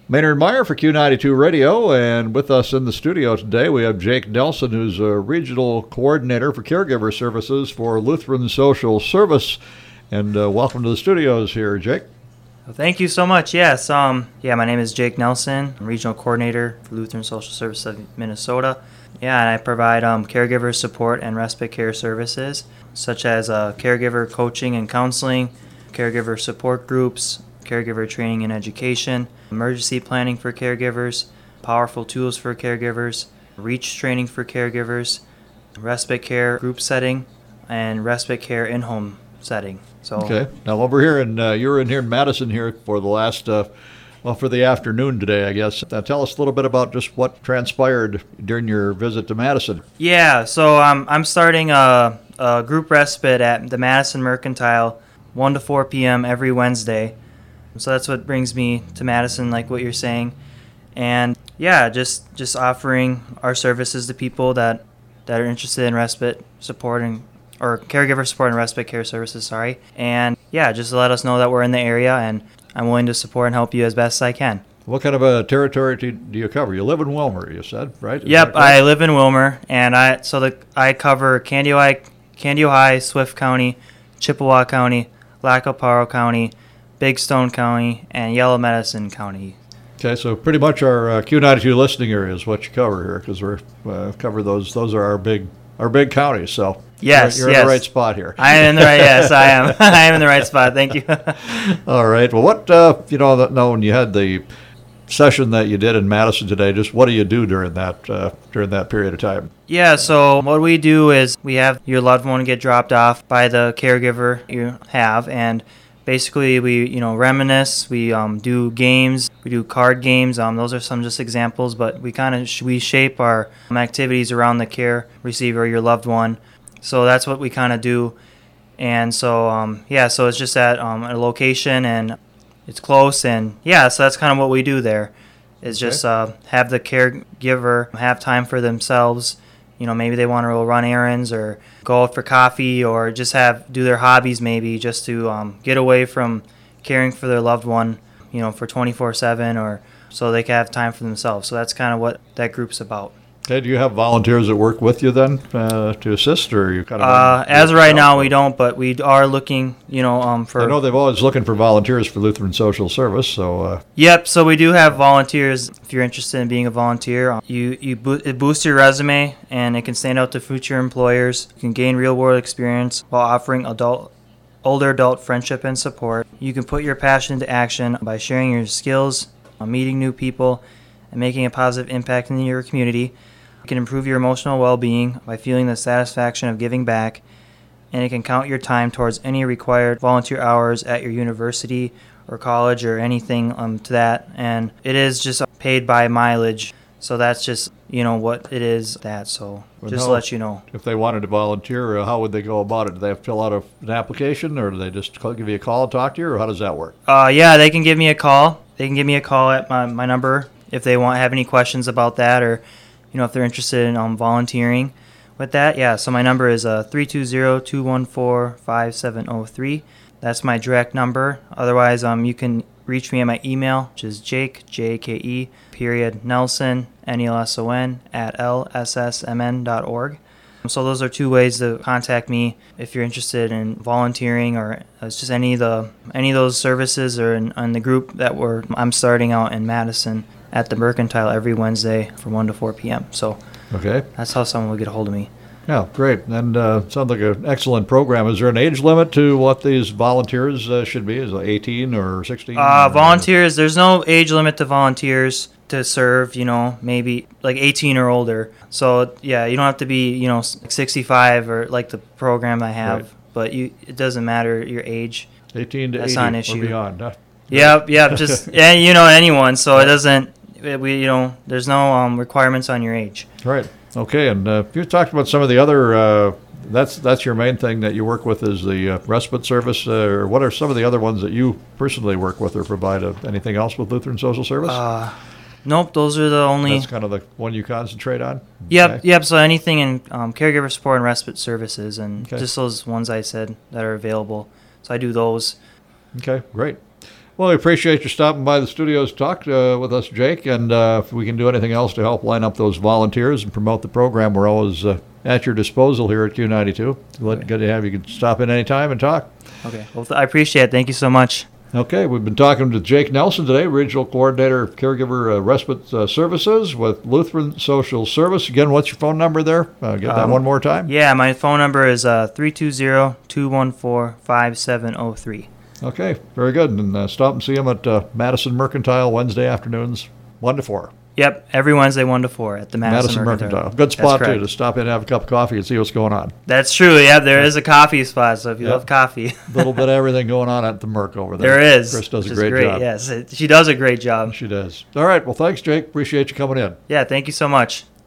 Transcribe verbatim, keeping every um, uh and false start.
Maynard Meyer for Q ninety-two Radio, and with us in the studio today we have Jake Nelson, who's a regional coordinator for caregiver services for Lutheran Social Service. And uh, welcome to the studios here, Jake. Well, thank you so much. Yes, um, yeah, my name is Jake Nelson. I'm regional coordinator for Lutheran Social Service of Minnesota. Yeah, and I provide um, caregiver support and respite care services, such as uh, caregiver coaching and counseling, caregiver support groups, caregiver training and education, emergency planning for caregivers, powerful tools for caregivers, reach training for caregivers, respite care group setting, and respite care in-home setting. So okay. Now over here, and uh, you were in here in Madison here for the last, uh, well, for the afternoon today, I guess. Now tell us a little bit about just what transpired during your visit to Madison. Yeah, so um, I'm starting a, a group respite at the Madison Mercantile, one to four p.m. every Wednesday. So that's what brings me to Madison, like what you're saying. And yeah, just just offering our services to people that, that are interested in respite support and or caregiver support and respite care services, sorry. And yeah, just to let us know that we're in the area and I'm willing to support and help you as best I can. What kind of a territory do you cover? You live in Willmar, you said, right? Is Yep, I live in Willmar, and I so the I cover Candy Ohio, Candy Ohio, Swift County, Chippewa County, Lackawanna County, Big Stone County, and Yellow Medicine County. Okay, so pretty much our uh, Q ninety-two listening area is what you cover here, because we're uh, cover those. Those are our big our big counties. So yes, you're, you're yes. in the right spot here. I am in the right. Yes, I am. I am in the right spot. Thank you. All right. Well, what uh, you know, that no, when you had the session that you did in Madison today, just what do you do during that uh, during that period of time? Yeah, so what we do is we have your loved one get dropped off by the caregiver you have, and basically we you know reminisce. We um, do games. We do card games. Um, those are some just examples, but we kind of sh- we shape our um, activities around the care receiver, your loved one. So that's what we kind of do, and so um, yeah, so it's just at um, a location and it's close, and yeah, so that's kind of what we do there. Is Okay. just uh, have the caregiver have time for themselves. You know, maybe they want to run errands or go out for coffee or just have do their hobbies maybe just to um, get away from caring for their loved one, you know, for twenty-four seven or so they can have time for themselves. So that's kind of what that group's about. Okay, do you have volunteers that work with you then uh, to assist, or are you kind of? Uh, as of right now, we don't, but we are looking, you know, um, for. I know they've always looking for volunteers for Lutheran Social Service, so. Uh, Yep, so we do have volunteers. If you're interested in being a volunteer, you you bo- it boosts your resume and it can stand out to future employers. You can gain real world experience while offering adult, older adult friendship and support. You can put your passion into action by sharing your skills, uh, meeting new people, and making a positive impact in your community. It can improve your emotional well-being by feeling the satisfaction of giving back, and it can count your time towards any required volunteer hours at your university or college or anything um, to that. And it is just paid by mileage, so that's just, you know, what it is that. So And just how- to let you know. If they wanted to volunteer, uh, how would they go about it? Do they have to fill out a, an application, or do they just call, give you a call and talk to you, or how does that work? Uh, yeah, they can give me a call. They can give me a call at my, my number if they want have any questions about that, or you know if they're interested in um, volunteering with that. Yeah, so my number is uh, three two zero, two one four, five seven zero three. That's my direct number. Otherwise, um, you can reach me at my email, which is Jake, J A K E, period, Nelson, N E L S O N, at L S S M N dot org. So those are two ways to contact me if you're interested in volunteering or it's just any of the any of those services or in, in the group that we're I'm starting out in Madison at the Mercantile every Wednesday from one to four p.m. So Okay. that's how someone will get a hold of me. Yeah, great. And uh, sounds like an excellent program. Is there an age limit to what these volunteers uh, should be? Is it eighteen or sixteen? Uh, or- volunteers, there's no age limit to volunteers to serve, you know, maybe like eighteen or older. So, yeah, you don't have to be, you know, sixty-five or like the program I have, Right. but you it doesn't matter your age. eighteen to That's eighty not an or issue. beyond. Huh? Yep, yep, just, yeah, you know, anyone, so it doesn't, we, you know, there's no um, requirements on your age. Right. Okay. And uh, you talked about some of the other. Uh, that's that's your main thing that you work with is the uh, respite service. Uh, or what are some of the other ones that you personally work with or provide? Uh, anything else with Lutheran Social Service? Uh, nope, those are the only. That's kind of the one you concentrate on. Yep, Okay. yep. So anything in um, caregiver support and respite services, and Okay. just those ones I said that are available. So I do those. Okay. Great. Well, we appreciate you stopping by the studios to talk uh, with us, Jake. And uh, if we can do anything else to help line up those volunteers and promote the program, we're always uh, at your disposal here at Q ninety-two. Good to have you. You can stop in anytime and talk. Okay. Well, I appreciate it. Thank you so much. Okay, we've been talking to Jake Nelson today, Regional Coordinator of Caregiver uh, Respite uh, Services with Lutheran Social Service. Again, what's your phone number there? Uh, get that Um, one more time. Yeah, my phone number is uh, three two zero, two one four, five seven zero three. Okay, very good. And uh, stop and see them at uh, Madison Mercantile Wednesday afternoons, one to four. Yep, every Wednesday one to four at the Madison, Madison Mercantile. Good spot, too, to stop in and have a cup of coffee and see what's going on. That's true. Yeah, there is a coffee spot, so if you Yep. love coffee. A little bit of everything going on at the Merc over there. There is. Chris does a which is great, great job. Yes, it, she does a great job. She does. All right, well, thanks, Jake. Appreciate you coming in. Yeah, thank you so much.